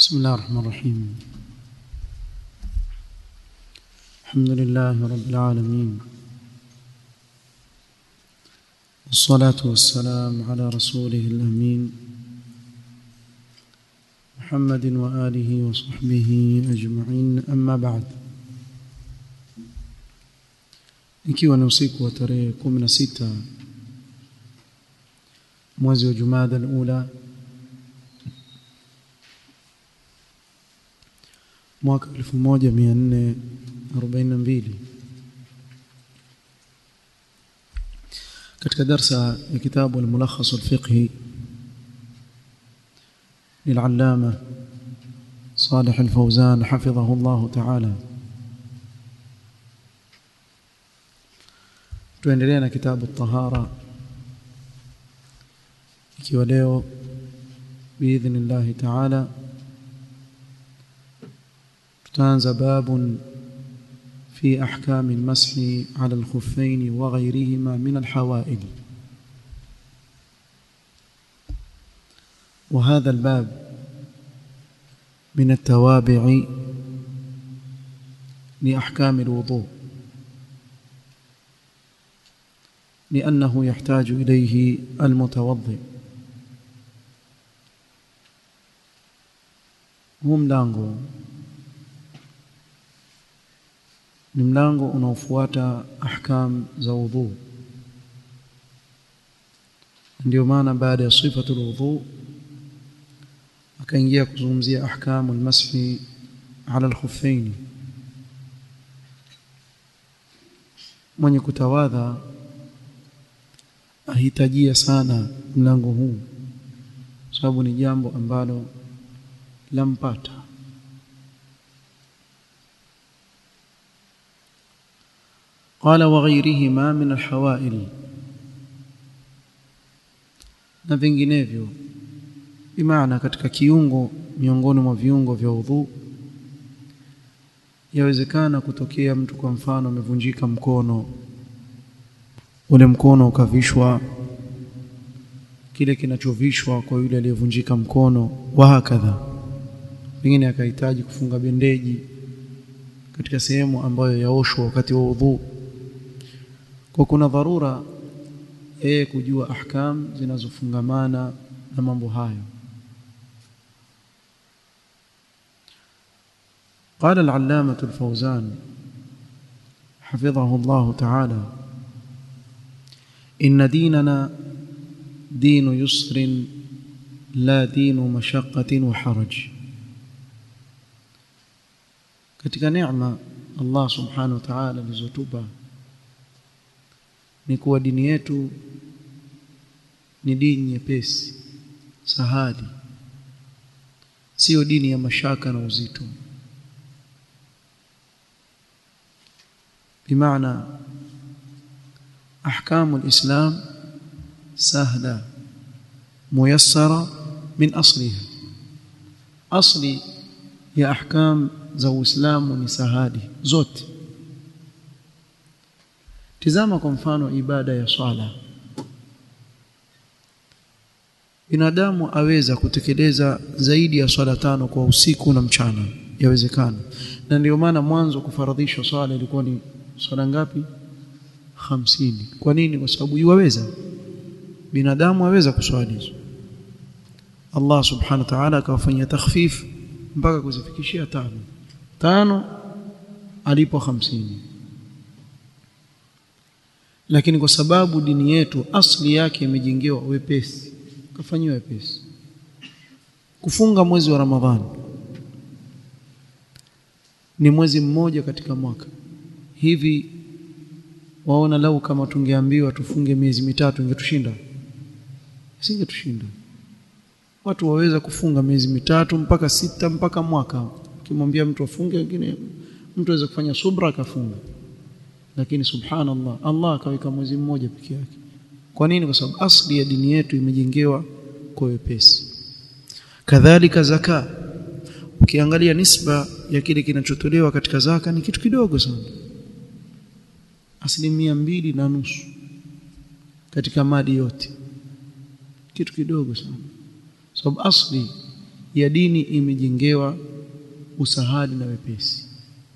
بسم الله الرحمن الرحيم. الحمد لله رب العالمين، والصلاة والسلام على رسوله الأمين محمد وآله وصحبه أجمعين، أما بعد. Ikiwa ni usiku wa tarehe 16 mwezi wa Jumada al-Ula mwaka 1442 katika darsa ya kitabu al-Mulakhas al-Fiqhi للعلامة صالح الفوزان حفظه الله تعالى. tuendelea na kitabu at-Tahara, ikiwa leo biidhnillah ta'ala tutaanza babun في أحكام المسح على الخفين وغيرهما من الحوائل. وهذا الباب من التوابع لأحكام الوضوء، لأنه يحتاج إليه المتوضئ. ni mlango unaofuata ahkam za wudhu. Ndio maana baada ya sifatul wudhu akaingia kuzungumzia ahkamul mashi ala al-khuffain. Mwenye kutawadha ahitajia sana mlango huu, sababu ni jambo ambalo lampata. قال وغيرهما من الحوائل، na vinginevyo, bimaana katika kiungo miongoni mwa viungo vya udhu. Yawezekana kutokea mtu kwa mfano amevunjika mkono, ule mkono ukavishwa kile kinachovishwa kwa yule aliyevunjika mkono, wa hakadha. Pengine akahitaji kufunga bendeji katika sehemu ambayo yaoshwa wakati wa udhu. Kwa kuna dharura yeye kujua ahkam zinazofungamana na mambo hayo. قال العلامة الفوزان حفظه الله تعالى: إن ديننا دين يسر لا دين مشقة وحرج. katika neema Allah subhanahu wa ta'ala alizotupa ni kuwa dini yetu ni dini nyepesi, sahali, sio dini ya mashaka na uzito. bimaana ahkamu al-islam sahla muyassara min asliha. asli ya ahkam za Uislamu ni sahali zote. Tizama kwa mfano ibada ya swala. Binadamu aweza kutekeleza zaidi ya swala 5 kwa usiku na mchana, yawezekana. Na ndio maana mwanzo kufaradhishwa swala ilikuwa ni swala ngapi? 50. Kwa nini? Kwa sababu yuwaweza, binadamu aweza kuswali hizo. Allah subhanahu wa ta'ala akawafanyia takhfif mpaka kuzifikishia 5 alipo 50. Lakini kwa sababu dini yetu asli yake imejengewa wepesi, kafanywa wepesi. Kufunga mwezi wa Ramadhani ni mwezi mmoja katika mwaka. Hivi waona lau kama tungeambiwa tufunge miezi 3 ingetushinda? Isingetushinda. Watu waweza kufunga miezi 3 mpaka 6 mpaka mwaka. Ukimwambia mtu afunge, wengine mtu aweza kufanya subra akafunga. Lakini subhanallah, Allah akaweka mwezi mmoja peke yake. Kwa nini? Kwa sababu asli ya dini yetu imejengewa kwa wepesi. Kadhalika zaka, ukiangalia nisba ya kile kinachotolewa katika zaka ni kitu kidogo sana, 2.5% katika mali yote, kitu kidogo sana. Sababu asli ya dini imejengewa usahali na wepesi.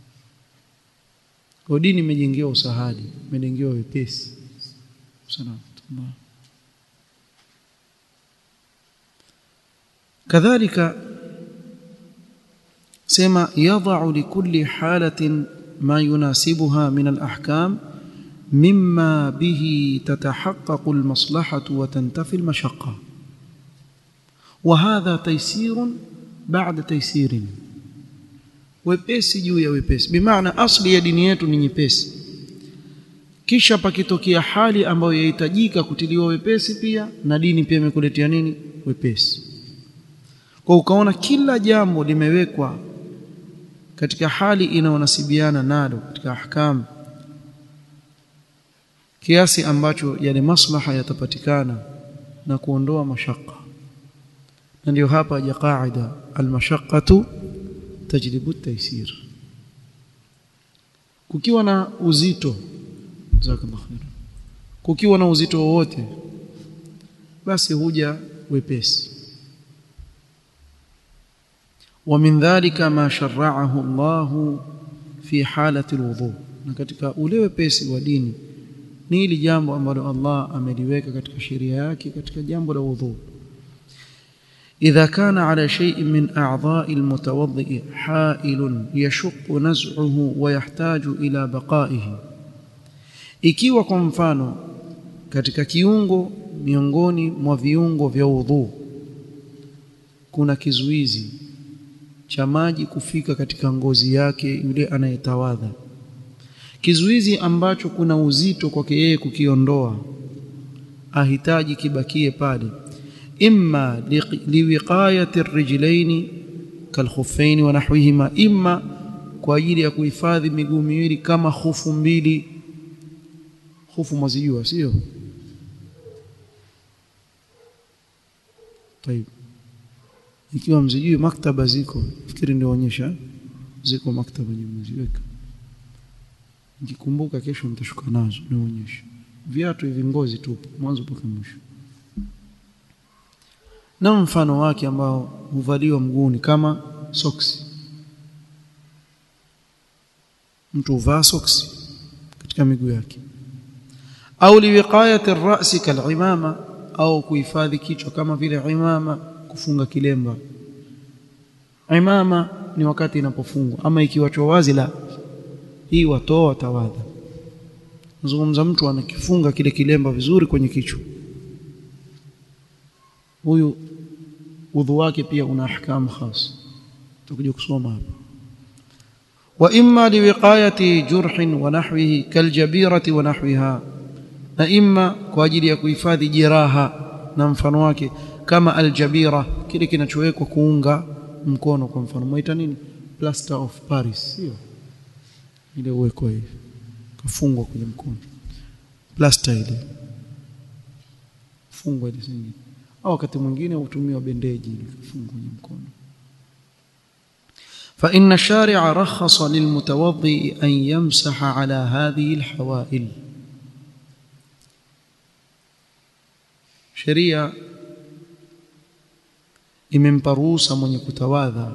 Kwa dini imejengewa usahali, imejengewa wepesi. Sana. Kadhalika sema yadha'u likulli halatin ma yunasibuha min al-ahkam mimma bihi tatahaqqaqu al-maslahatu wa tantafi al-mashaqqa. Wa hadha taysirun ba'da taysirin. Wepesi juu ya wepesi. Bimaana asli ya dini yetu ni nyepesi. Kisha pakitokea hali ambayo yahitajika kutiliwa wepesi pia, na dini pia imekuletea nini? Wepesi. Kwa ukaona kila jambo limewekwa katika hali inayonasibiana nalo katika ahkam, kiasi ambacho yale maslaha yatapatikana na kuondoa mashaka. Na ndio hapa ya qaida al-mashaqqatu tajlibu at-taysir. Kukiwa na uzito, jazakallahu khair, kukiwa na uzito wote, basi huja wepesi. ومن ذلك ما شرعه الله في حالة الوضوء. na katika ule wepesi wa dini ni ile jambo ambalo Allah ameliweka katika sheria yake katika jambo la wudhu. إذا كان على شيء من أعضاء المتوضئ حائل يشق نزعه ويحتاج إلى بقائه. Ikiwa kwa mfano katika kiungo miongoni mwa viungo vya wudhu kuna kizuizi cha maji kufika katika ngozi yake yule anayetawadha, kizuizi ambacho kuna uzito kwake yeye kukiondoa, ahitaji kibakie pale, imma liwiqayati ar-rijlaini kalkhuffaini wa nahwihima, imma kwa ajili ya kuhifadhi miguu miwili kama khufu mbili. Khufu mwazijua sio? Tayeb, ikiwa mzijui maktaba ziko, fikiri ndio onyesha ziko maktaba nimeziweka, nikikumbuka kesho nitashuka nazo nionyeshe. Viatu hivi ngozi tu mwanzo mpaka mwisho, na mfano wake ambao huvaliwa mguuni kama soksi. Mtu huvaa soksi katika miguu yake, au liwiqayati ar-ra'si kal-imama, au kuhifadhi kichwa kama vile imama, kufunga kilemba. Imama ni wakati inapofungwa, ama ikiwachwa wazi la hii watoa tawadha. Nazungumza mtu anakifunga kile kilemba vizuri kwenye kichwa, huyu udhu wake pia una ahkam khas, tutakuja kusoma hapa. Wa imma liwiqayati jurhin wa nahwihi kaljabirati wa nahwiha, na imma kwa ajili ya kuhifadhi jeraha na mfano wake kama aljabira, kile kinachowekwa kuunga mkono. Kwa mfano muita nini? Plaster of Paris, sio ile uweko hivi kafungwa kwenye mkono, plaster ile fungwa ile singine, au wakati mwingine hutumiwa bendeji ile kafungwa kwenye mkono. fa inna shari'a rakhasa lilmutawaddi an yamsaha ala hadhihi alhawail. Sheria imempa ruhusa mwenye kutawadha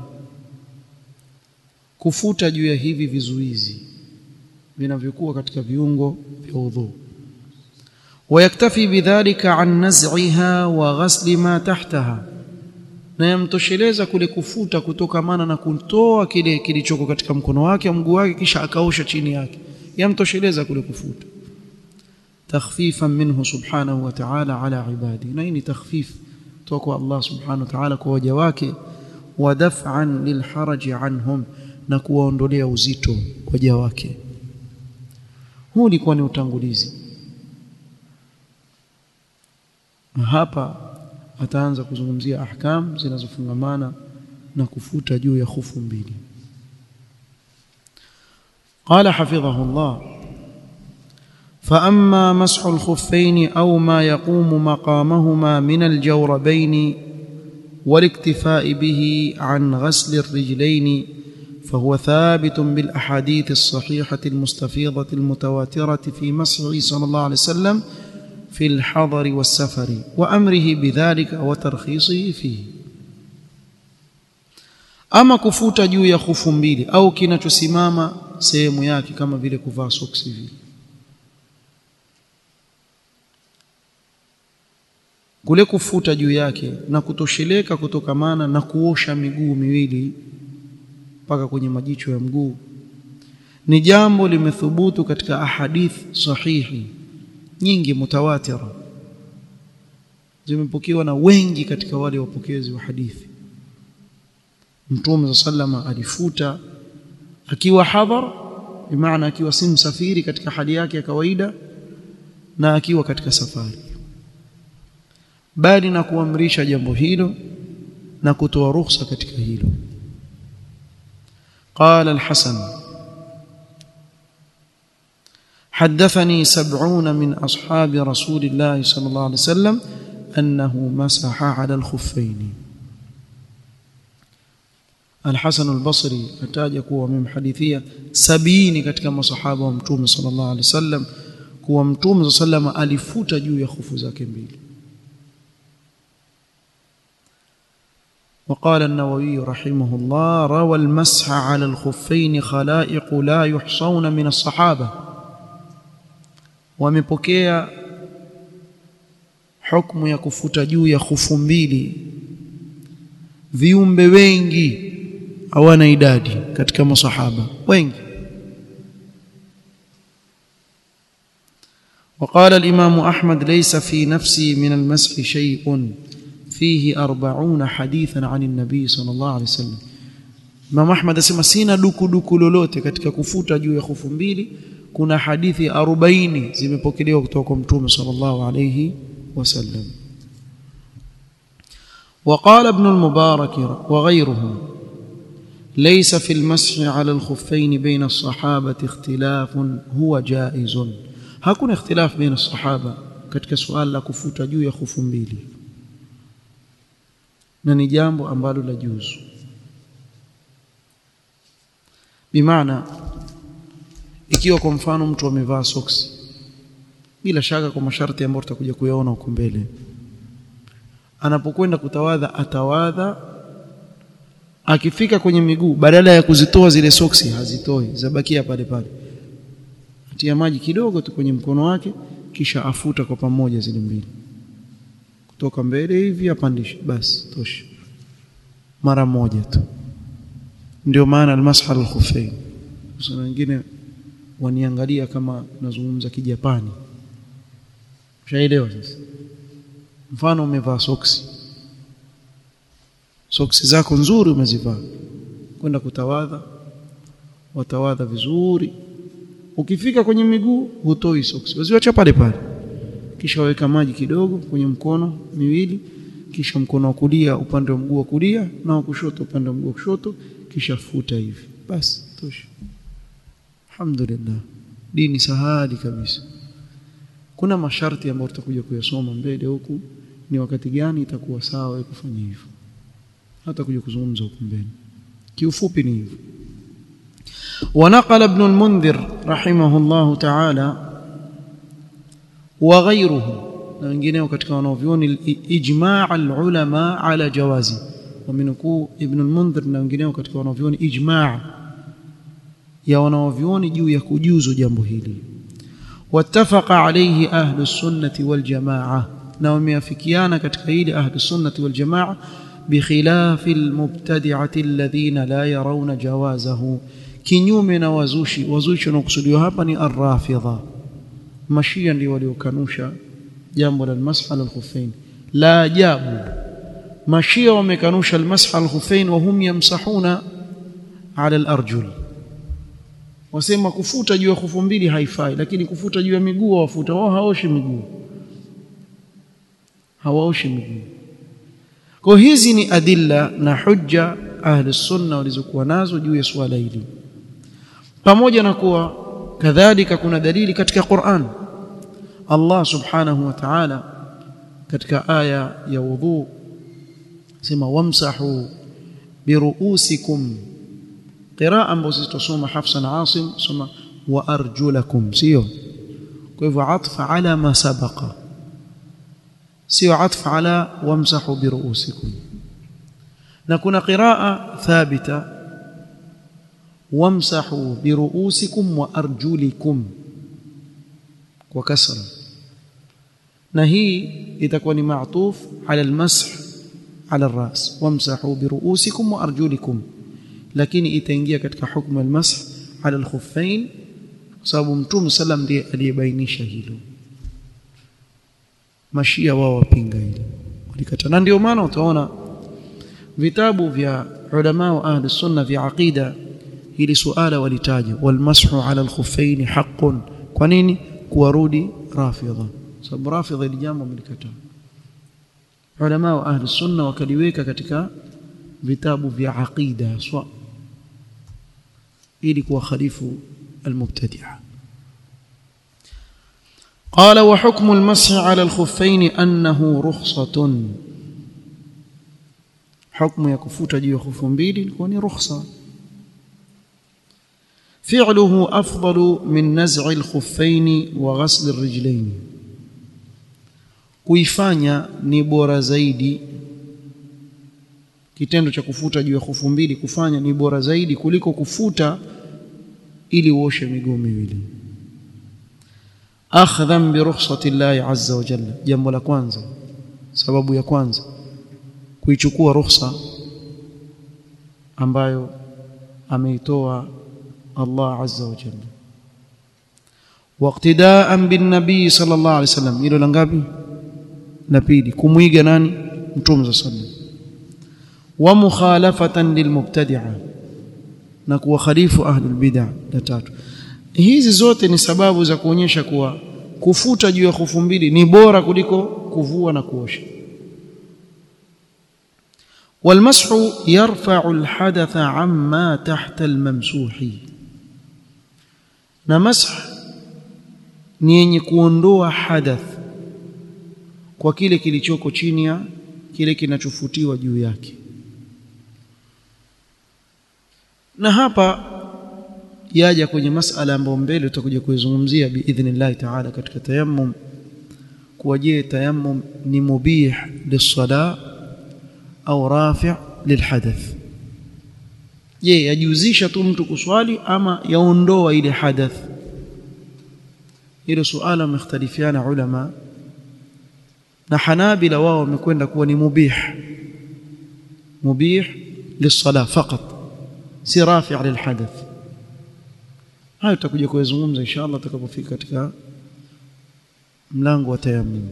kufuta juu ya hivi vizuizi vinavyokuwa katika viungo vya udhu, ويكتفي بذلك عن نزعها وغسل ما تحتها, na yamtosheleza kule kufuta kutokamana na kutoa kile kilichoko katika mkono wake mguu wake kisha akaosha chini yake, yamtosheleza kule kufuta. Takhfifan minhu subhanahu wa ta'ala ala ibadi, na hii ni takhfif kutoka Allah subhanahu wa ta'ala kwa waja wake, wa daf'an lilharaj anhum, na kuwaondolea uzito waja wake. Huu ulikuwa ni utangulizi. Hapa ataanza kuzungumzia ahkam zinazofungamana na kufuta juu ya khufu mbili. Qala hafidhahullah, فأما مسح الخفين أو ما يقوم مقامهما من الجوربين والاكتفاء به عن غسل الرجلين فهو ثابت بالأحاديث الصحيحة المستفيضة المتواترة في مسحه صلى الله عليه وسلم في الحضر والسفر وأمره بذلك وترخيصه فيه. ama kufuta juu ya khufu mbili au kinachosimama sehemu yake kama vile kuvaa soksi vile. Kule kufuta juu yake na kutosheleka kutokamana na kuosha miguu miwili mpaka kwenye majicho ya mguu ni jambo limethubutu katika ahadith sahihi nyingi mutawatira, zimepokewa na wengi katika wale wapokezi wa hadithi. Mtume sallama alifuta akiwa hadhar, bimaana akiwa si msafiri katika hali yake ya kawaida, na akiwa katika safari, bali na kuamrisha jambo hilo na kutoa ruhusa katika hilo. قال الحسن حدثني 70 من أصحاب رسول الله صلى الله عليه وسلم أنه مسح على الخفين. الحسن البصري ataja kuwa amemhadithia 70 katika masahaba wa Mtume sallallahu alaihi wasallam kuwa Mtume sallallahu alaihi alifuta juu ya khufu zake mbili. وقال النووي رحمه الله روى المسح على الخفين خلائق لا يحصون من الصحابة. ومepokea hukumu ya kufuta juu ya khufu mbili viumbe wengi hawana idadi katika masahaba wengi. وقال الإمام أحمد ليس في نفسي من المسح شيء فيه 40 حديثا عن النبي صلى الله عليه وسلم. Imam Ahmad asema sina duku lolote katika kufuta juu ya khufu mbili, kuna hadithi 40 zimepokelewa kutoka kwa Mtume sallallahu alayhi wasallam. وقال ابن المبارك وغيره ليس في المسح على الخفين بين الصحابة اختلاف هو جائز. hakuna ikhtilaf baina sahaba katika suala la kufuta juu ya khufu mbili, na ni jambo ambalo la juzu. Bimaana ikiwa kwa mfano mtu amevaa soksi, bila shaka kwa masharti ambayo tutakuja kuyaona huko mbele, anapokwenda kutawadha atawadha, akifika kwenye miguu badala ya kuzitoa zile soksi hazitoi, zabakia pale pale, atia maji kidogo tu kwenye mkono wake kisha afuta kwa pamoja zile mbili kutoka mbele hivi apandishe, basi tosha, mara moja tu. Ndio maana al-masah al-khuffayn. Sasa wengine waniangalia kama nazungumza kijapani, ushaelewa sasa. Mfano umevaa soksi zako nzuri umezivaa, kwenda kutawadha, watawadha vizuri, ukifika kwenye miguu hutoi soksi, waziacha pale pale, kisha waweka maji kidogo kwenye mkono miwili, kisha mkono wa kulia upande wa mguu wa kulia na wa kushoto upande wa mguu wa kushoto, kisha futa hivi, basi tosha. Alhamdulillah, dini sahali kabisa. Kuna masharti ambayo tutakuja kuyasoma mbele huku, ni wakati gani itakuwa sawa kufanya hivyo, hata kuja kuzungumza huko mbele. Kiufupi ni hivyo. ونقل ابن المنذر رحمه الله تعالى وغيره na wengineo katika wanavyuoni ijma' al-ulama ala jawazi, wamenukuu Ibn al-Mundhir na wengineo katika wanavyuoni ijma' ya wanavyuoni juu ya kujuzu jambo hili. Wattafaqa alayhi ahlus sunnati wal jamaa, na wameafikiana katika hili ahlus sunnati wal jamaa, bikhilafi al-mubtadi'ati alladhina la yarawna jawazahu, kinyume na wazushi wanaokusudiwa hapa ni ar-rafidha. Mashia ndio waliokanusha jambo la al-masah al-khuffain. La ajabu, mashia wamekanusha al-masah al-khuffain wa hum yamsahuna ala al-arjul. Wasema kufuta juu ya khufu mbili haifai, lakini kufuta juu ya miguu wafuta. Wao haoshi miguu. Kwa hizi ni adilla na hujja ahli sunna walizokuwa nazo juu ya swala hili, pamoja na kuwa kadhalika kuna dalili katika Qur'an. Allah subhanahu wa ta'ala katika aya ya wudhu sema wamsahu biruusikum, qiraa ambazo zitasoma Hafsa na Asim soma wa arjulakum, sio? Kwa hivyo atfa ala ma sabaqa, sio atfa ala wamsahu biruusikum. na kuna qiraa thabita wamsahu biruusikum wa arjulikum kwa kasra, na hii itakuwa ni maatuf ala almasah ala alras, wamsahu biruusikum wa arjulikum, lakini itaingia katika hukumu almasah ala alkhuffain sababu Mtume sallam ndiye aliyebainisha hilo. Mashia wao wapinga hilo, walikata. Na ndio maana utaona vitabu vya ulama wa ahli sunna vya aqida hili suala walitaja, walmashu ala alkhuffain haqqun. Kwa nini? Kuwarudi rafidha, sababu rafidha ili jambo wamelikataa. Ulama wa ahli sunna wakaliweka katika vitabu vya aqida swa ili kuwakhalifu المبتدعة. قال وحكم المسح على الخفين أنه رخصة. حكم يكفوت جي خف mbili كوني رخصة. فعله أفضل من نزع الخفين وغسل الرجلين. kuifanya ni bora zaidi, kitendo cha kufuta juu ya khufu mbili kufanya ni bora zaidi kuliko kufuta ili uoshe miguu miwili. Akhdhan bi rukhsati Allah azza wa jalla, jambo la kwanza, sababu ya kwanza kuichukua rukhsa ambayo ameitoa Allah azza wa jalla. Waqtidaan bin nabii sallallahu alayhi wasallam, hilo la ngapi? La pili, kumuiga nani? Mtume sallallahu alayhi wasallam. Wa mukhalafatan lilmubtadi'a, na kuwakhalifu ahli albid'ah. La tatu. Hizi zote ni sababu za kuonyesha kuwa kufuta juu ya khufu mbili ni bora kuliko kuvua na kuosha. Walmashu yarfa'u alhadatha amma tahta almamsuhi, na masah ni yenye kuondoa hadath kwa kile kilichoko chini ya kile kinachofutiwa juu yake. Na hapa yaja kwenye masala ambayo mbele tutakuja kuizungumzia biidhnillah ta'ala katika tayammum, kuwa je, tayammum ni mubih lis-salah au rafi' lilhadath? Je, yajuzisha tu mtu kuswali ama yaondoa ile hadath? Hilo suala mختلفiana ulama, na Hanabila wao wamekwenda kuwa ni mubih lis-salah faqat, si rafi' lilhadath. Hayo tutakuja kuzungumza inshallah tutakapofika katika mlango wa tayammum.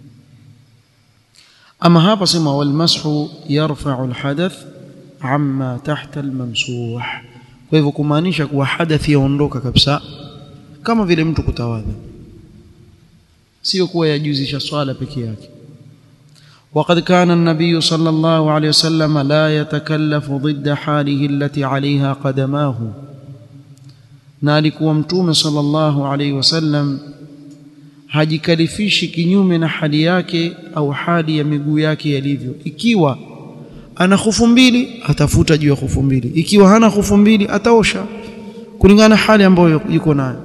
Ama hapa sema walmashu yarfa'u alhadath amma tahta almamsuh, kwa hivyo kumaanisha kuwa hadathi yaondoka kabisa, kama vile mtu kutawadha, sio kuwa yajuzisha swala peke yake. وقد كان النبي صلى الله عليه وسلم لا يتكلف ضد حاله التي عليها قدماه، na alikuwa Mtume sallallahu alayhi wasallam hajikalifishi kinyume na hali yake au hali ya miguu yake yalivyo. Ikiwa ana khufu mbili atafuta juu ya khufu mbili, ikiwa hana khufu mbili ataosha kulingana na hali ambayo yuko nayo.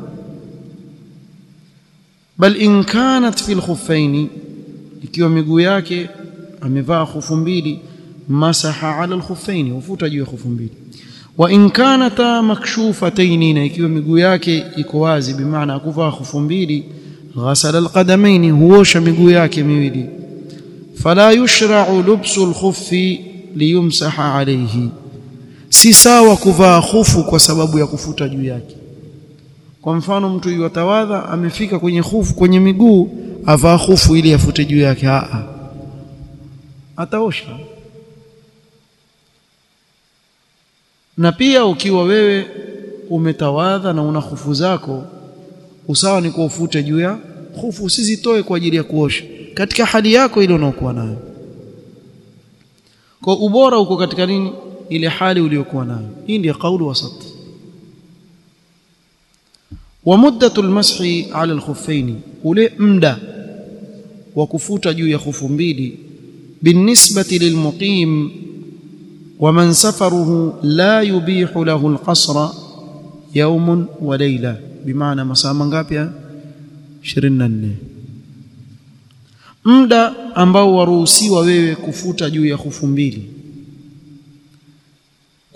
Bal in kanat fil khuffaini, ikiwa miguu yake amevaa khufu mbili, masaha ala al-khuffaini, hufuta juu ya khufu mbili. Wa in kanata makshufatayn, na ikiwa miguu yake iko wazi, bi maana akuvaa khufu mbili, ghasala alqadamayn, huosha miguu yake miwili. Fala yushra'u lubsu alkhuffi liyumsaha alayhi, si sawa kuvaa khufu kwa sababu ya kufuta juu yake. Kwa mfano mtu yatawadha amefika kwenye khufu kwenye miguu, avaa khufu ili afute juu yake, ataosha. Na pia ukiwa wewe umetawadha na una khufu zako, usawa ni kuufute juu ya khufu, usizitoe kwa ajili ya kuosha katika hali yako ile unaokuwa nayo. Kwa ubora uko katika nini? Ile hali uliyokuwa nayo. Hii ndio kauli wasat. Wa muddatu almashi ala alkhuffaini, ule muda wa kufuta juu ya khufu mbili, binisbati lilmuqim ومن سفره لا يبيح له القصر يوم وليلة، بمعنى masaa mangapi? 24. Muda ambao waruhusiwa wewe kufuta juu ya khufu mbili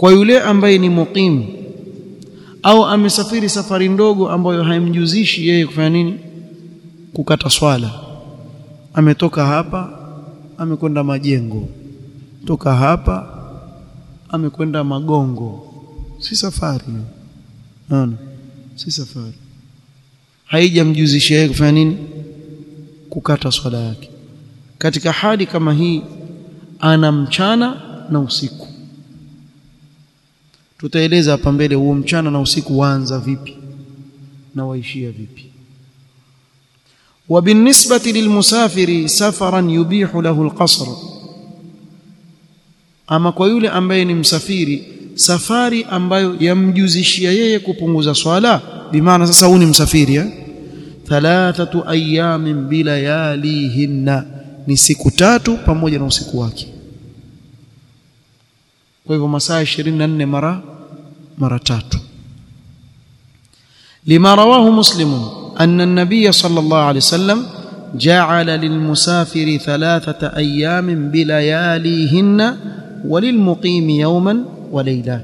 kwa yule ambaye ni muqim au amesafiri safari ndogo ambayo haimjuzishi yeye kufanya nini, kukata swala. Ametoka hapa amekwenda Majengo, toka hapa amekwenda Magongo, si safari. Naona si safari, haijamjuzisha yeye kufanya nini, kukata swala yake. Katika hali kama hii ana mchana na usiku. Tutaeleza hapa mbele huo mchana na usiku waanza vipi na waishia vipi. وبالنسبة للمسافر سفرا يبيح له القصر, ama kwa yule ambaye ni msafiri, safari ambayo yamjuzishia yeye kupunguza swala, bimaana sasa huyu ni msafiri 3 ayamin bilayalihinna, ni siku 3 pamoja na usiku wake. Kwa hivyo masaa 24 mara 3. لما رواه مسلم أن النبي صلى الله عليه وسلم جعل للمسافر 3 أيام بلياليهن وللمقيم يوما وليلة.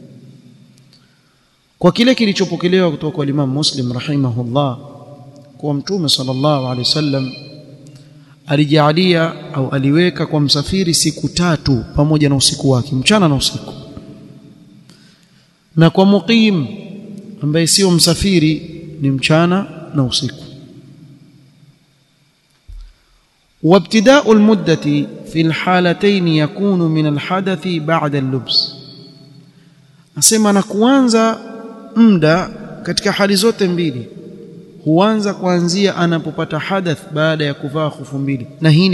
kwa kile kilichopokelewa kutoka kwa Imam Muslim rahimahullah kwa Mtume sallallahu alaihi wasallam alijalia au aliweka kwa msafiri siku 3 pamoja na usiku wake, mchana na usiku. Na kwa muqim ambaye sio msafiri ni mchana na usiku. وابتداء المدة في الحالتين يكون من الحدث بعد اللبس. Nasema na kuanza muda katika hali zote mbili huanza kuanzia anapopata hadath baada ya kuvaa khufu mbili. Na hii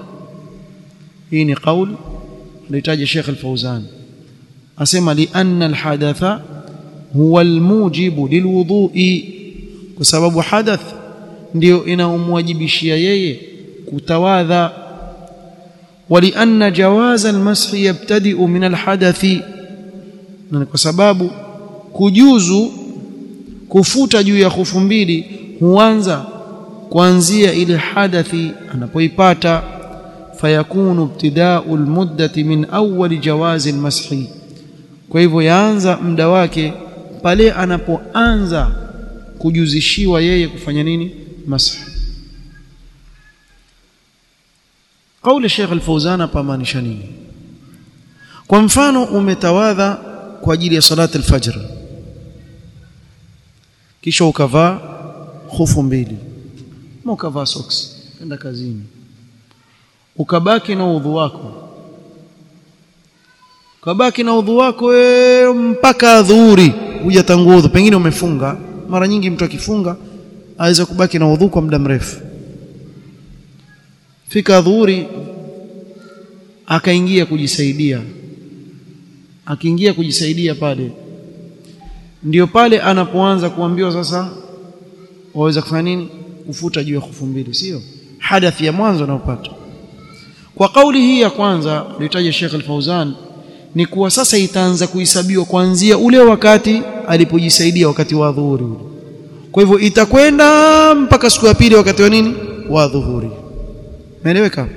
ni kauli alitaja Sheikh Al-Fawzan, asema li anna al-hadatha huwa al-mujibu lilwudhu'i, kwa sababu hadath ndio inaomwajibishia yeye kutawadha. Wali anna jawaz al-mashi yabtadi'u min al-hadathi, na kwa sababu kujuzu kufuta juu ya khufu mbili huanza kuanzia ile hadathi anapoipata. Fayakunu ibtida'u al-muddati min awwal jawaz al-mashi, kwa hivyo yaanza muda wake pale anapoanza kujuzishiwa yeye kufanya nini, mashi. Kauli Sheikh Al-Fawzan pamaanisha nini? Kwa mfano umetawadha kwa ajili ya salati al-fajr, kisha ukavaa khufu mbili, ukavaa socks kwenda kazini, ukabaki na udhu wako, mpaka dhuhuri hujatangua udhu. Pengine umefunga. Mara nyingi mtu akifunga aweza kubaki na udhu kwa muda mrefu. Fika dhuhuri akaingia kujisaidia, akiingia kujisaidia pale ndio pale anapoanza kuambiwa sasa waweza kufanya nini, kufuta juu ya khufu mbili, sio hadathi ya mwanzo anayopata. Kwa kauli hii ya kwanza alitaja Sheikh Al-Fawzan ni kuwa sasa itaanza kuhesabiwa kuanzia ule wakati alipojisaidia, wakati wa dhuhuri. Kwa hivyo itakwenda mpaka siku ya pili, wakati wa nini, wa dhuhuri. Umeeleweka?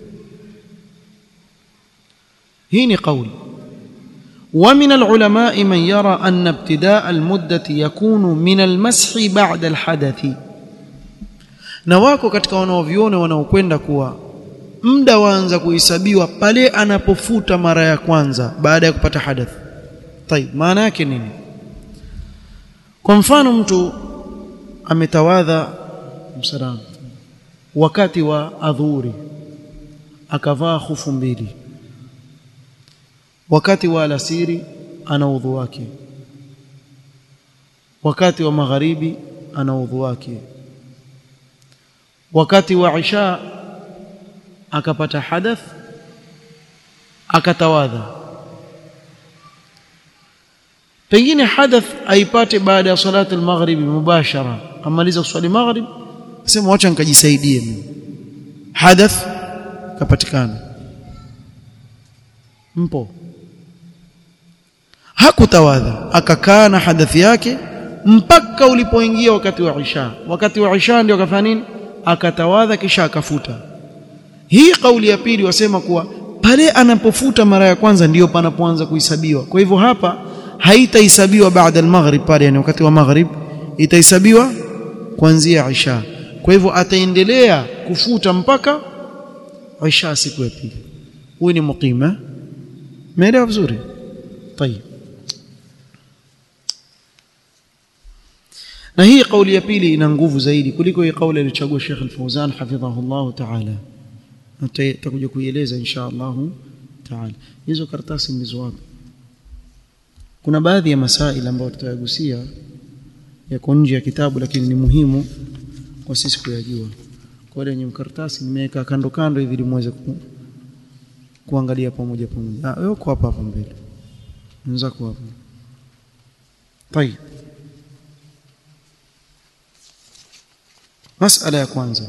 Hii ni kauli. ومن العلماء من يرى أن ابتداء المدة يكون من المسح بعد الحدث. na wako katika wanaoviona wanaokwenda kuwa muda waanza kuhesabiwa pale anapofuta mara ya kwanza baada ya kupata hadath. Tayeb, maana yake nini? Kwa mfano mtu ametawadha msalama wakati wa adhuhuri akavaa khufu mbili, wakati wa alasiri ana udhu wake, wakati wa magharibi ana udhu wake, wakati wa isha akapata hadath akatawadha. Pengine hadath aipate baada ya salati al-maghrib mubashara, amaliza kuswali maghrib sema acha nikajisaidie mimi, hadath kapatikana, mpo hakutawadha, akakaa na hadathi yake mpaka ulipoingia wakati wa isha. Wakati wa isha ndio akafanya nini, akatawadha kisha akafuta. Hii kauli ya pili wasema kuwa pale anapofuta mara ya kwanza ndiyo panapoanza kuhesabiwa. Kwa hivyo hapa haitahesabiwa baada al-maghrib pale, yani wakati wa maghrib, itahesabiwa kuanzia isha. Kwa hivyo ataendelea kufuta mpaka isha siku ya pili. Huyu ni muqima. Umeelewa vizuri? طيب. Na hii kauli ya pili ina nguvu zaidi kuliko hii kauli aliyochagua Sheikh Al-Fawzan hafidhahullah ta'ala. Tutakuja kuieleza insha Allah ta'ala. Hizo karatasi ndizo wapi? Kuna baadhi ya masaili ambayo tutayagusia yako nje ya kitabu, lakini ni muhimu kwa sisi kuyajua. Kwa hiyo kwenye karatasi nimeweka kando kando hivi ili muweze kuangalia pamoja. Wewe uko hapa mbele. Unaweza kuwa hapa. طيب. مسألة يا كwanza.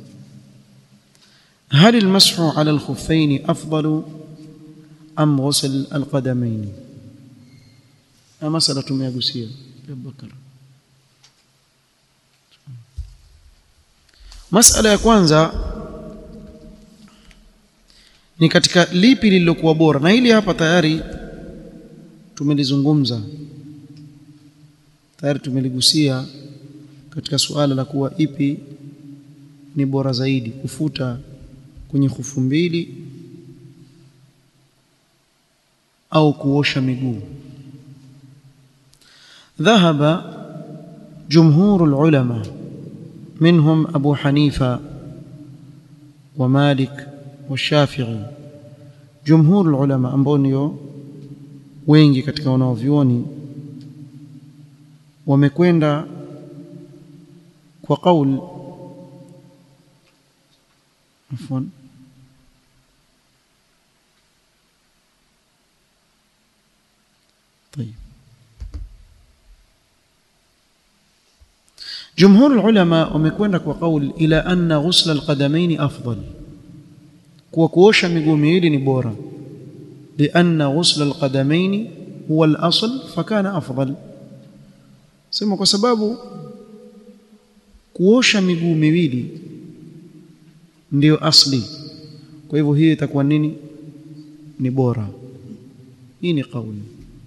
هل المسح على الخفين أفضل أم غسل القدمين؟ مسألة tumeyagusia. Abubakar. Masala ya kwanza ni katika lipi lililokuwa bora, na hili hapa tayari tumelizungumza, tayari tumeligusia katika suala la kuwa ipi ni bora zaidi, kufuta kwenye khufu mbili au kuosha miguu. ذهب جمهور العلماء منهم أبو حنيفة ومالك والشافعي. جمهور العلماء ambao ndio wengi katika wanavyuoni wamekwenda kwa kauli طيب. جمهور العلماء wamekwenda kwa kauli ila anna ghusl alqadamain afdal, kwa kuosha miguu miwili ni bora, lianna ghusl alqadamain huwa al-asl fakana afdal. Sema kwa sababu kuosha miguu miwili ndio asli, kwa hivyo hii itakuwa nini? Ni bora. Hii ni kauli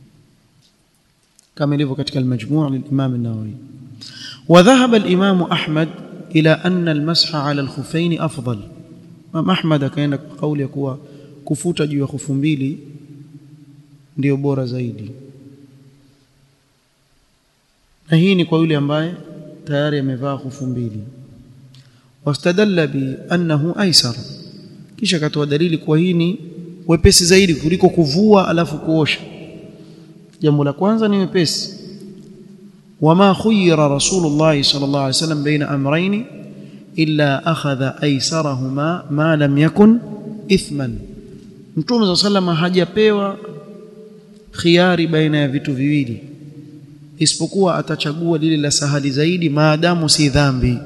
kama ilivyo katika al-majmu' lil-Imam an-Nawawi. وذهب الإمام أحمد إلى أن المسح على الخفين أفضل. Imam Ahmad akaenda kwa kauli ya kuwa kufuta juu ya khufu mbili ndio bora zaidi, na hii ni kwa yule ambaye tayari amevaa khufu mbili. Wastadalla bi annahu aysar, kisha katoa dalili kwa hii ni wepesi zaidi kuliko kuvua alafu kuosha. Jambo la kwanza ni wepesi. وما خير رسول الله صلى الله عليه وسلم بين أمرين إلا أخذ أيسرهما ما لم يكن إثما. Mtume صلى الله عليه وسلم hajapewa khiari baina ya vitu viwili isipokuwa atachagua lile la sahali zaidi maadamu si dhambi.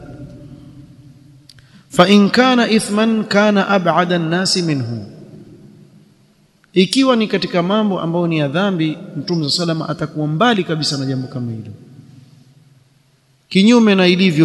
fa in kana ithman kana ab'ada an-nas minhu, ikiwa ni katika mambo ambayo ni ya dhambi Mtume صلى الله عليه وسلم atakuwa mbali kabisa na jambo kama hilo. Kinyume na ilivyo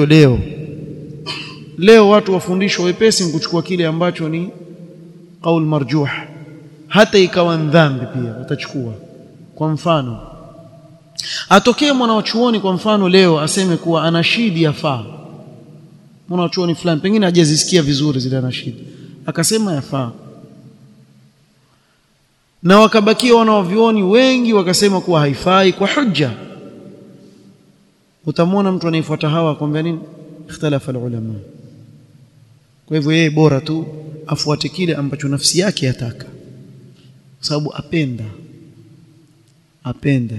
leo watu wafundishwa wepesi kuchukua kile ambacho ni qaul marjuh, hata ikawa dhambi pia watachukua. Kwa mfano atokee mwanachuoni kwa mfano leo aseme kuwa anashidi yafaa, mwanachuoni fulani pengine hajazisikia vizuri zile anashidi akasema yafaa, na wakabakia wanavyuoni wengi wakasema kuwa haifai kwa hujja. Utamwona mtu anayefuata hawa akwambia nini? Ikhtalafa ulama. Kwa hivyo yeye bora tu afuate kile ambacho nafsi yake yataka, sababu apenda.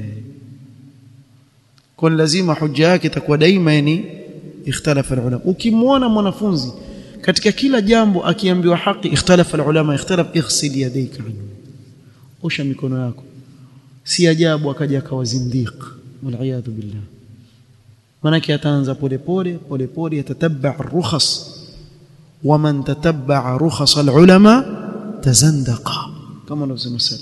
Kwa lazima hujja yake itakuwa daima yani ikhtalafa ulama. Ukimwona mwanafunzi katika kila jambo akiambiwa haki ikhtalafa ulama, ighsil yadayka, osha mikono yako, si ajabu akaja akawa zindiq, wal billah. Manake ataanza pole yatatabba ar-rukhas, wa man tatabba rukhas al-ulama tazandaqa, kama wanasema salaf.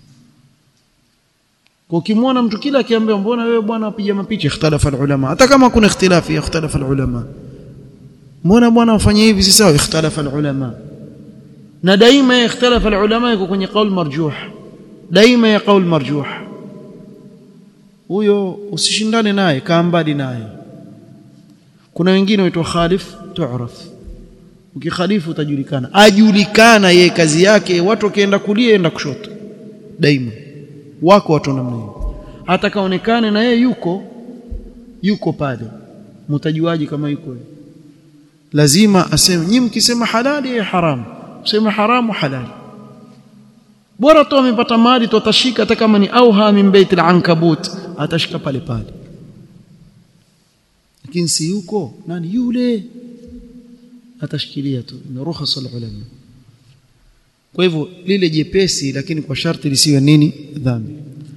Kwa ukimwona mtu kila akiambiwa mbona wewe bwana upiga mapicha, ikhtalafa al-ulama, hata kama kuna ikhtilafi ikhtalafa al-ulama, mbona bwana ufanye hivi si sawa, ikhtalafa al-ulama. na daima ikhtalafa alulama iko kwenye qaul marjuh, daima ya qaul marjuh. Huyo usishindane naye, kaa mbali naye. Kuna wengine waitwa khalif tu'raf, ukikhalifu utajulikana, ajulikana yeye kazi yake, watu wakienda kulia enda kushoto daima. Wako watu namna hiyo, hata kaonekane na yeye yuko pale, mtajuaje kama yuko? Lazima aseme, nyinyi mkisema halali ya haramu, kusema haramu halali, bora tu amepata mali tu atashika, hata kama ni auha min bait al-ankabut atashika pale pale. Lakini si yuko nani yule, atashikilia tu, ni ruhusa ulama. Kwa hivyo lile jepesi, lakini kwa sharti lisiwe nini? Dhambi.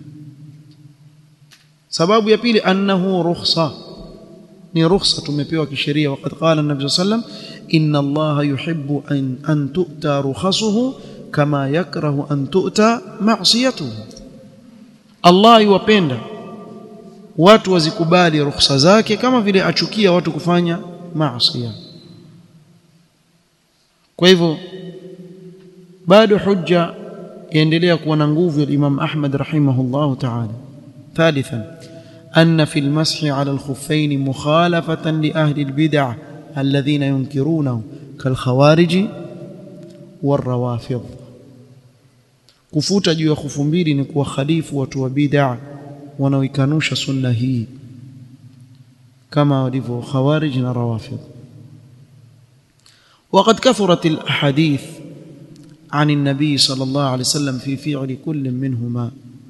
Sababu ya pili, annahu rukhsa, ni rukhsa tumepewa kisheria. Waqad qala an-nabiy sallallahu alayhi wasallam, inna allaha yuhibbu an tu'ta rukhasuhu kama yakrahu an tu'ta ma'siyatuhu. Allah yuwapenda watu wazikubali rukhsa zake kama vile achukia watu kufanya maasi. Kwa hivyo bado hujja yaendelea kuwa na nguvu ya Imam Ahmad rahimahullah ta'ala. Thalithan, anna fi al-mashi 'ala al-khuffayn mukhalafatan li ahli al-bid'ah alladhina yunkirunahu kal-khawarij wal-rawafid. Kufuta juu ya khufu mbili ni kuwa khalifu watu wa bid'ah wanaoikanusha sunna hii kama walivyo khawarij na rawafid. وقد كثرت الأحاديث عن النبي صلى الله عليه وسلم في فعل كل منهما.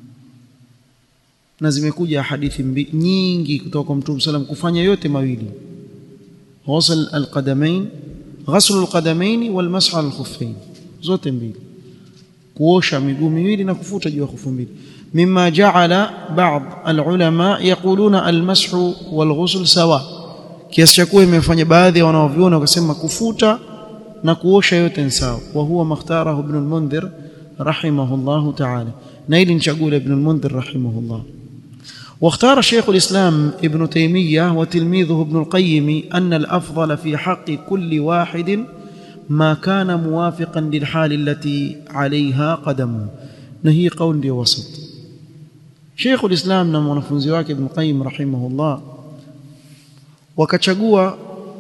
nazimekuja hadithi nyingi kutoka kwa Mtume sallam kufanya yote mawili, ghusl alqadamain, ghusl alqadamain wal masح ala alkhuffain, zote mbili, kuosha miguu miwili na kufuta juu ya khufu mbili. mimma ja'ala ba'd alulama yaquluna almasح walghusl sawa, kiasi cha kuwa imefanya baadhi ya wanaoviona wakasema kufuta na kuosha yote ni sawa. Wa huwa makhtarahu ibn al-Mundhir rahimahullah ta'ala, na hili ni chaguo la ibn al-Mundhir rahimahullah. واختار شيخ الإسلام ابن تيمية وتلميذه ابن القيم أن الأفضل في حق كل واحد ما كان موافقا للحال التي عليها قدمه. نهي قول دي وسط. شيخ الإسلام na mwanafunzi wake ibn Qayyim rahimahullah wakachagua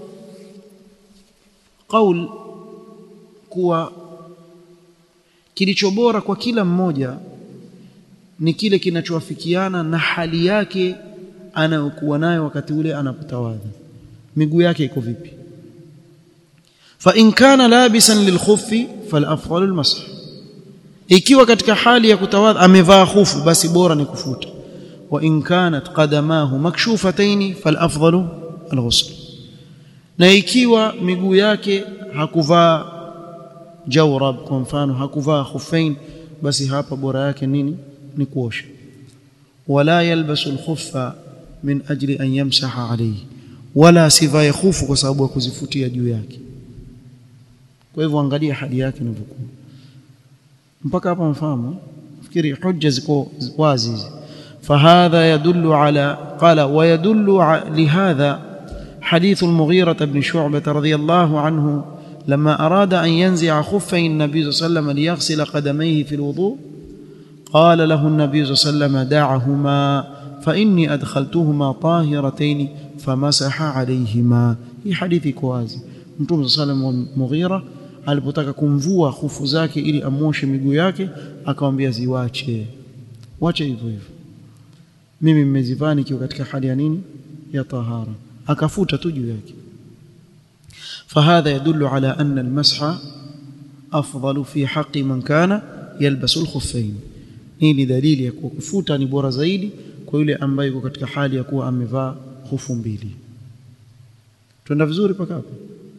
qaul kuwa kilicho bora kwa kila mmoja ni kile kinachowafikiana na hali yake anayokuwa nayo wakati ule anapotawadha, miguu yake iko vipi. fa in kana labisan lilkhuffi falafdalu almasah, ikiwa katika hali ya kutawadha amevaa khufu basi bora ni kufuta. wa in kanat qadamahu makshufatayn falafdalu alghusl, na ikiwa miguu yake hakuvaa jawrab, kwa mfano hakuvaa khuffain, basi hapa bora yake nini? Ni kuosha. wala yalbasu alkhuffa min ajli an yamsaha alayhi, wala sivae khufu kwa sababu ya kuzifutia juu yake. Kwa hivyo angalia hali yake inavyokuwa. mpaka hapa mfahamu, fikiri hujja ziko wazi. فهذا يدل على قال ويدل لهذا حديث المغيرة بن شعبة رضي الله عنه لما أراد أن ينزع خفي النبي صلى الله عليه وسلم ليغسل قدميه في الوضوء قال له النبي صلى الله عليه وسلم دعهما فإني أدخلتهما طاهرتين فمسح عليهما. هي حديث كوازي. Mtume صلى الله عليه وسلم Mughira alipotaka kumvua khufu zake ili amoshe miguu yake akamwambia ziwache, wache hivyo hivyo, mimi mmezivaa nikiwa katika hali ya nini? Ya tahara. Akafuta tu juu yake. فهذا يدل على أن المسح أفضل في حق من كان يلبس الخفين. hii ni dalili ya kuwa kufuta ni bora zaidi kwa yule ambaye yuko katika hali ya kuwa amevaa khufu mbili. tuenda vizuri paka hapo.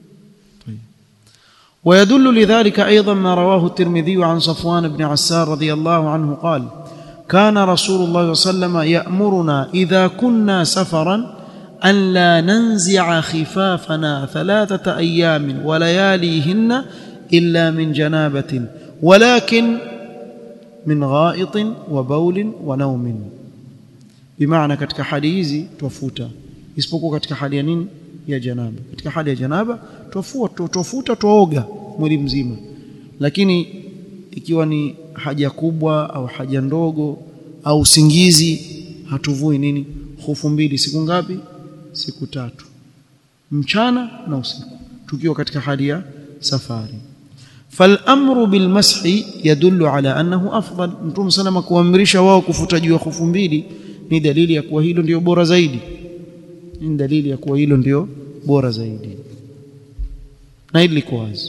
ويدل لذلك أيضا ما رواه الترمذي عن صفوان بن عسار رضي الله عنه قال كان رسول الله صلى الله عليه وسلم يأمرنا إذا كنا سفرا أن لا ننزع خفافنا 3 أيام ولياليهن إلا من جنابة ولكن من غائط وبول ونوم. بمعنى katika hali hizi tufuta, isipokuwa katika hali ya nini? Ya janaba. Katika hali ya janaba tufuta tuoga mwili mzima, lakini ikiwa ni haja kubwa au haja ndogo au usingizi hatuvui nini khufu mbili. Siku ngapi? Siku 3, mchana na usiku, tukiwa katika hali ya safari. فالامر بالمسح يدل على انه افضل. Mtume salama kuamrisha wao kufuta juu ya khufu mbili ni dalili ya kuwa hilo ndio bora zaidi, ni dalili ya kuwa hilo ndio bora zaidi, na hili liko wazi.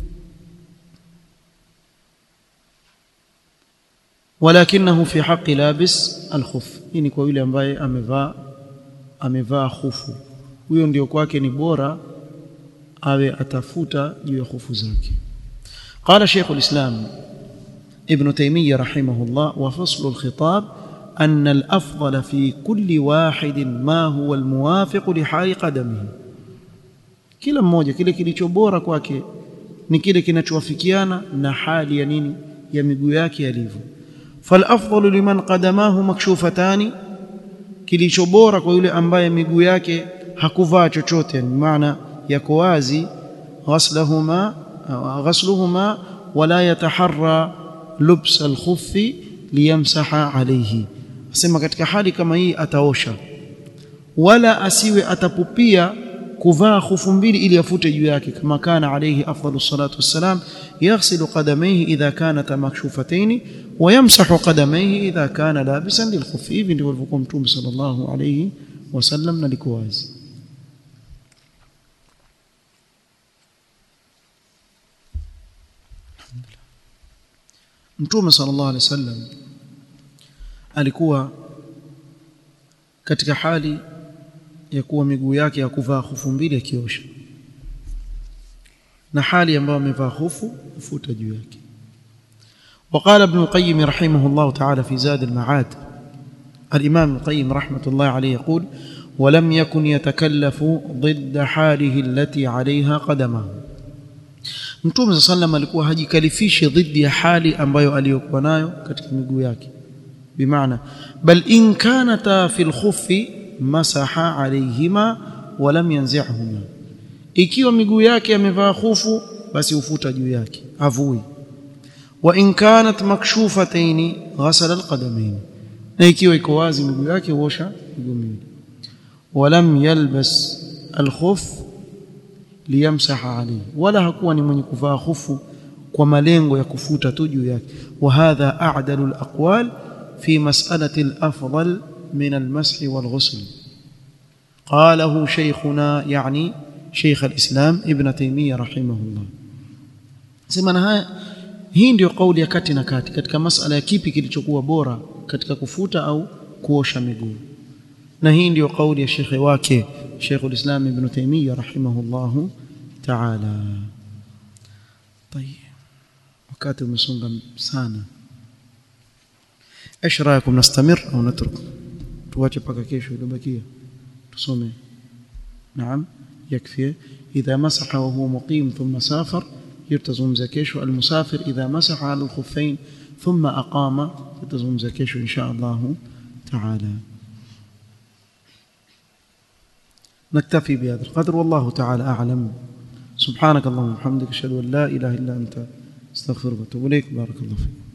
ولكنه في حق لابس الخف, hii ni kwa yule ambaye amevaa khufu, huyo ndio kwake ni bora awe atafuta juu ya khufu zake. قال شيخ الإسلام ابن تيمية رحمه الله: وفصل الخطاب أن الأفضل في كل واحد ما هو الموافق لحال قدمه. kila mmoja kile kilicho bora kwake ni kile kinachowafikiana na hali ya nini, ya miguu yake yalivyo. فالأفضل لمن قدماه مكشوفتان, kilicho bora kwa yule ambaye miguu yake hakuvaa chochote, maana yako wazi, غسلهما ولا يتحرى لبس الخف ليمسح عليه. asema katika hali kama hii ataosha, wala asiwe atapupia kuvaa khufu mbili ili afute juu yake, kama kana alayhi afdalus salatu wassalam yaghsilu qadamayhi idha kanat makshufatayn wa yamsahu qadamayhi idha kana labisan lilkhuf. hivi ndivyo alivyokuwa Mtume sallallahu alayhi wasallam, na liko wazi. Mtume sallallahu alayhi wasallam alikuwa katika hali ya kuwa miguu yake yakuvaa khufu mbili akiosha, na hali ambayo amevaa khufu ufuta juu yake. وقال ابن القيم رحمه الله تعالى في زاد المعاد, الإمام القيم رحمة الله عليه يقول: ولم يكن يتكلف ضد حاله التي عليها قدمه. Mtume sallam alikuwa hajikalifishi dhidi ya hali ambayo aliyokuwa nayo katika miguu yake, bimaana bal in kanata fil khuffi masaha alayhima wa lam yanzihuma, ikiwa miguu yake amevaa khufu basi ufuta juu yake, avui. Wa in kanat makshufatayn ghasala alqadamayn, na ikiwa iko wazi miguu yake huosha miguu miwili. Wa lam yalbas alkhuff liyamsaha alayhi, wala hakuwa ni mwenye kuvaa khufu kwa malengo ya kufuta tu juu yake. Wa hadha a'dalu alaqwal fi mas'alati alafdal min almashi walghusl. qalahu shaykhuna, yani shaykh alislam ibn Taymiyyah rahimahullah. Sema na haya, hii ndio kauli ya kati na kati katika masala ya kipi kilichokuwa bora katika kufuta au kuosha miguu, na hii ndio kauli ya shekhe wake Sheikh al-Islam Ibn Taymiyyah rahimahullah ta'ala. طيب, wakati umesonga sana, ايش رايكم نستمر او نترك؟ tuache paka kesho iliyobakia tusome. نعم يكفي. اذا مسح وهو مقيم ثم سافر يلتزم زكيشه. المسافر اذا مسح على الخفين ثم اقام يلتزم زكيشه ان شاء الله تعالى. نكتفي بهذا القدر والله تعالى أعلم. سبحانك اللهم وبحمدك أشهد أن لا إله إلا أنت أستغفرك وأتوب إليك. بارك الله فيك.